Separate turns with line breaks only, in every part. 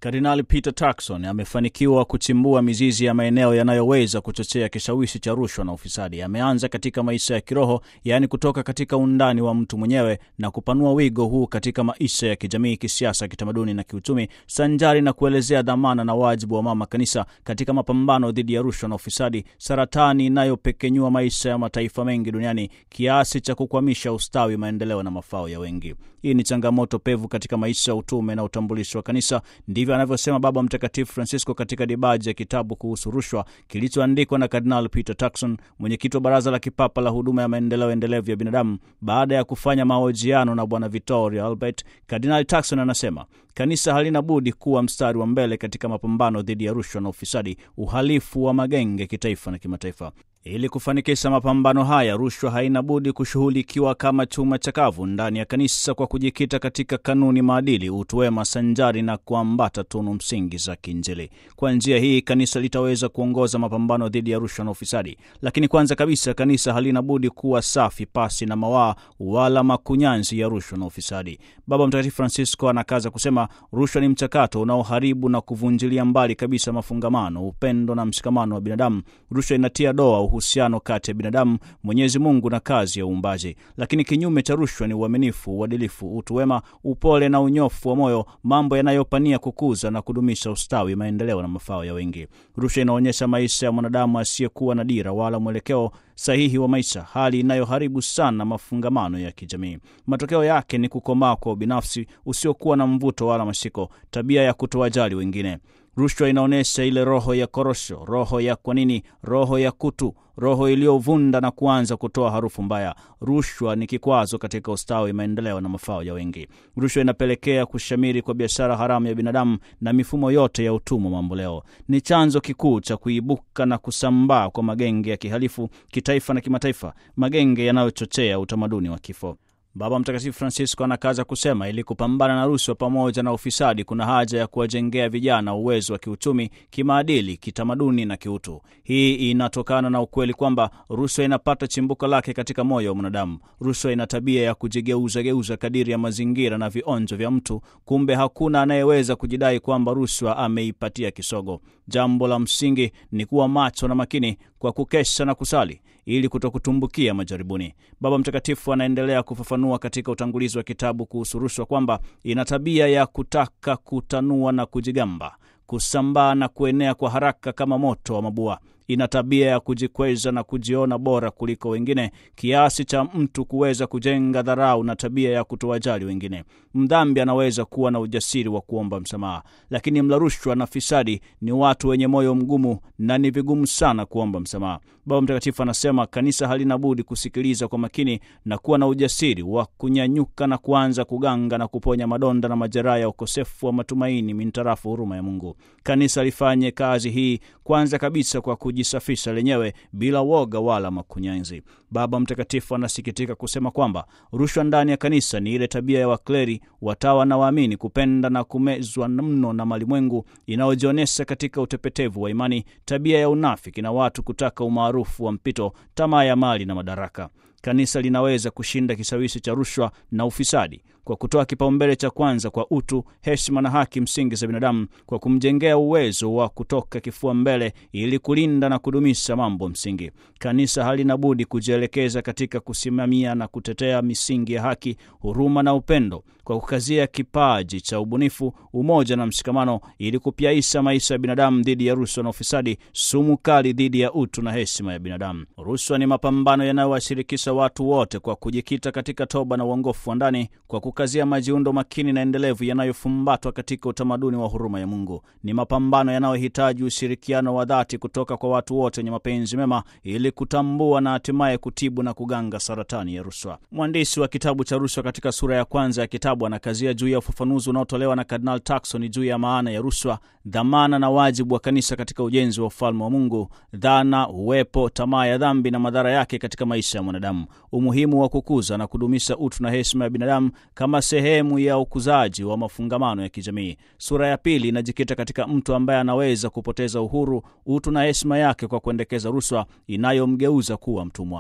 Kardinali Peter Turkson amefanikiwa kuchimbua mizizi ya maeneo yanayoweza kuchochea kishawishi cha rushwa na ufisadi. Ameanza katika maisha ya kiroho, yaani kutoka katika undani wa mtu mwenyewe na kupanua wigo huu katika maisha ya kijamii, kisiasa, kitamaduni na kiuchumi, sanjari na kuelezea dhamana na wajibu wa mama kanisa katika mapambano dhidi ya rushwa na ufisadi, saratani inayopekenyua maisha ya mataifa mengi duniani kiasi cha kukwamisha ustawi, maendeleo na mafao ya wengi. Hii ni changamoto pevu katika maisha ya utume na utambulisho wa kanisa. Ndivyo anavyosema Baba Mtakatifu Francisco katika dibaji ya kitabu kuhusu rushwa kilichoandikwa na Kardinali Peter Turkson, mwenyekiti wa Baraza la Kipapa la Huduma ya Maendeleo Endelevu ya Binadamu. Baada ya kufanya mahojiano na Bwana Vittorio Albert, Kardinali Turkson anasema kanisa halina budi kuwa mstari wa mbele katika mapambano dhidi ya rushwa na ufisadi, uhalifu wa magenge kitaifa na kimataifa. Ili kufanikisha mapambano haya, rushwa haina budi kushughulikiwa kama chuma chakavu ndani ya kanisa kwa kujikita katika kanuni, maadili, utu wema sanjari na kuambata tunu msingi za kiinjili. Kwa njia hii kanisa litaweza kuongoza mapambano dhidi ya rushwa na ufisadi. Lakini kwanza kabisa, kanisa halina budi kuwa safi, pasi na mawaa wala makunyanzi ya rushwa na ufisadi. Baba Mtakatifu Francisco anakaza kusema rushwa ni mchakato unaoharibu na kuvunjilia mbali kabisa mafungamano, upendo na mshikamano wa binadamu. Rushwa inatia doa uhusiano kati ya binadamu, Mwenyezi Mungu na kazi ya uumbaji. Lakini kinyume cha rushwa ni uaminifu, uadilifu, utu wema, upole na unyofu wa moyo, mambo yanayopania kukuza na kudumisha ustawi, maendeleo na mafao ya wengi. Rushwa inaonyesha maisha ya mwanadamu asiyekuwa na dira wala mwelekeo sahihi wa maisha, hali inayoharibu sana mafungamano ya kijamii. Matokeo yake ni kukomaa kwa ubinafsi usiokuwa na mvuto wala mashiko, tabia ya kutowajali wengine. Rushwa inaonyesha ile roho ya korosho, roho ya kwa nini, roho ya kutu, roho iliyovunda na kuanza kutoa harufu mbaya. Rushwa ni kikwazo katika ustawi, maendeleo na mafao ya wengi. Rushwa inapelekea kushamiri kwa biashara haramu ya binadamu na mifumo yote ya utumwa mamboleo. Ni chanzo kikuu cha kuibuka na kusambaa kwa magenge ya kihalifu kitaifa na kimataifa, magenge yanayochochea utamaduni wa kifo. Baba Mtakatifu Francisco anakaza kusema ili kupambana na rushwa pamoja na ufisadi kuna haja ya kuwajengea vijana uwezo wa kiuchumi, kimaadili, kitamaduni na kiutu. Hii inatokana na ukweli kwamba rushwa inapata chimbuko lake katika moyo wa mwanadamu. Rushwa ina tabia ya kujigeuza kadiri ya mazingira na vionjo vya mtu. Kumbe hakuna anayeweza kujidai kwamba rushwa ameipatia kisogo. Jambo la msingi ni kuwa macho na makini kwa kukesha na kusali ili kutokutumbukia majaribuni. Baba Mtakatifu anaendelea kufafanua katika utangulizi wa kitabu kuhusu rushwa kwamba ina tabia ya kutaka kutanua na kujigamba, kusambaa na kuenea kwa haraka kama moto wa mabua. Ina tabia ya kujikweza na kujiona bora kuliko wengine kiasi cha mtu kuweza kujenga dharau na tabia ya kutowajali wengine. Mdhambi anaweza kuwa na ujasiri wa kuomba msamaha, lakini mla rushwa na fisadi ni watu wenye moyo mgumu na ni vigumu sana kuomba msamaha. Baba Mtakatifu anasema kanisa halina budi kusikiliza kwa makini na kuwa na ujasiri wa kunyanyuka na kuanza kuganga na kuponya madonda na majeraha ya ukosefu wa matumaini mintarafu huruma ya Mungu. Kanisa lifanye kazi hii kwanza kabisa kwa kujisafisha lenyewe bila woga wala makunyanzi. Baba Mtakatifu anasikitika kusema kwamba rushwa ndani ya kanisa ni ile tabia ya wakleri, watawa na waamini kupenda na kumezwa mno na malimwengu, inayojionyesha katika utepetevu wa imani, tabia ya unafiki na watu kutaka umaarufu wa mpito, tamaa ya mali na madaraka. Kanisa linaweza kushinda kishawishi cha rushwa na ufisadi kwa kutoa kipaumbele cha kwanza kwa utu, heshima na haki msingi za binadamu, kwa kumjengea uwezo wa kutoka kifua mbele ili kulinda na kudumisha mambo msingi. Kanisa halina budi kujielekeza katika kusimamia na kutetea misingi ya haki, huruma na upendo, kwa kukazia kipaji cha ubunifu, umoja na mshikamano ili kupiaisha maisha ya binadamu dhidi ya rushwa na ufisadi, sumu kali dhidi ya utu na heshima ya binadamu. Rushwa ni mapambano yanayowashirikisha watu wote kwa kujikita katika toba na uongofu wa ndani, kwa kukazia majiundo makini na endelevu yanayofumbatwa katika utamaduni wa huruma ya Mungu. Ni mapambano yanayohitaji ushirikiano wa dhati kutoka kwa watu wote wenye mapenzi mema ili kutambua na hatimaye kutibu na kuganga saratani ya rushwa. Mwandishi wa kitabu cha Rushwa katika sura ya kwanza ya kitabu anakazia juu ya ufafanuzi unaotolewa na Kardinal Turkson juu ya maana ya rushwa, dhamana na wajibu wa kanisa katika ujenzi wa ufalme wa Mungu, dhana, uwepo, tamaa ya dhambi na madhara yake katika maisha ya mwanadamu, umuhimu wa kukuza na kudumisha utu na heshima ya binadamu kama sehemu ya ukuzaji wa mafungamano ya kijamii. Sura ya pili inajikita katika mtu ambaye anaweza kupoteza uhuru, utu na heshima yake kwa kuendekeza rushwa inayomgeuza kuwa mtumwa.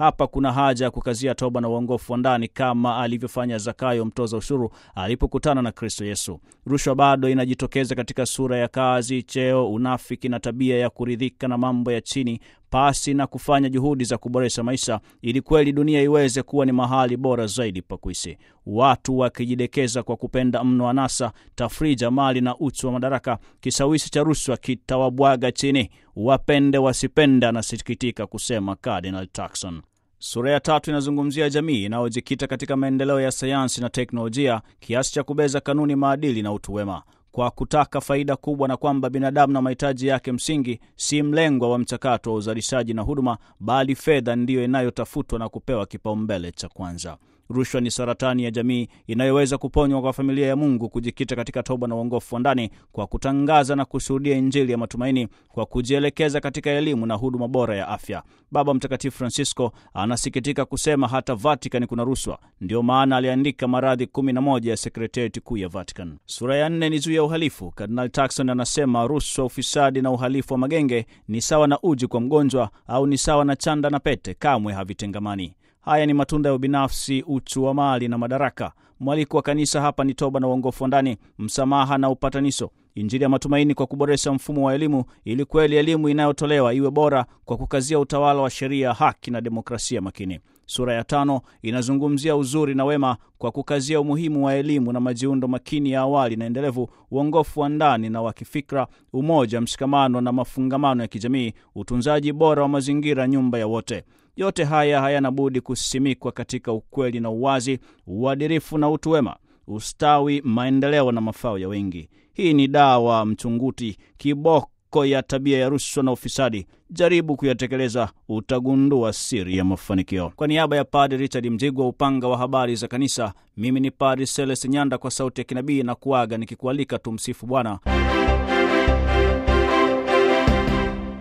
Hapa kuna haja ya kukazia toba na uongofu wa ndani kama alivyofanya Zakayo mtoza ushuru alipokutana na Kristo Yesu. Rushwa bado inajitokeza katika sura ya kazi, cheo, unafiki na tabia ya kuridhika na mambo ya chini pasi na kufanya juhudi za kuboresha maisha ili kweli dunia iweze kuwa ni mahali bora zaidi pa kuishi. Watu wakijidekeza kwa kupenda mno anasa, tafrija, mali na uchu wa madaraka, kishawishi cha rushwa kitawabwaga chini. Wapende wasipende, anasikitika kusema Cardinal Turkson. Sura ya 3 inazungumzia jamii inayojikita katika maendeleo ya sayansi na teknolojia kiasi cha kubeza kanuni, maadili na utu wema kwa kutaka faida kubwa, na kwamba binadamu na mahitaji yake msingi si mlengwa wa mchakato wa uzalishaji na huduma, bali fedha ndiyo inayotafutwa na kupewa kipaumbele cha kwanza. Rushwa ni saratani ya jamii inayoweza kuponywa kwa familia ya Mungu kujikita katika toba na uongofu wa ndani kwa kutangaza na kushuhudia Injili ya matumaini, kwa kujielekeza katika elimu na huduma bora ya afya. Baba Mtakatifu Francisco anasikitika kusema hata Vatican kuna rushwa. Ndio maana aliandika maradhi 11 ya sekretarieti kuu ya Vatican. Sura ya 4 ni juu ya uhalifu. Cardinal Turkson anasema rushwa, ufisadi na uhalifu wa magenge ni sawa na uji kwa mgonjwa au ni sawa na chanda na pete, kamwe havitengamani. Haya ni matunda ya ubinafsi, uchu wa mali na madaraka. Mwaliko wa kanisa hapa ni toba na uongofu wa ndani, msamaha na upatanisho, Injili ya matumaini kwa kuboresha mfumo wa elimu ili kweli elimu inayotolewa iwe bora kwa kukazia utawala wa sheria, haki na demokrasia makini. Sura ya 5 inazungumzia uzuri na wema kwa kukazia umuhimu wa elimu na majiundo makini ya awali na endelevu, uongofu wa ndani na wa kifikra, umoja, mshikamano na mafungamano ya kijamii, utunzaji bora wa mazingira, nyumba ya wote. Yote haya hayana budi kusimikwa katika ukweli na uwazi, uadilifu na utu wema, ustawi, maendeleo na mafao ya wengi. Hii ni dawa mchunguti, kiboko ya tabia ya rushwa na ufisadi. Jaribu kuyatekeleza, utagundua siri ya mafanikio. Kwa niaba ya Padre Richard Mjigwa, upanga wa habari za kanisa, mimi ni Padre Celeste Nyanda, kwa sauti ya kinabii na kuaga nikikualika tumsifu Bwana.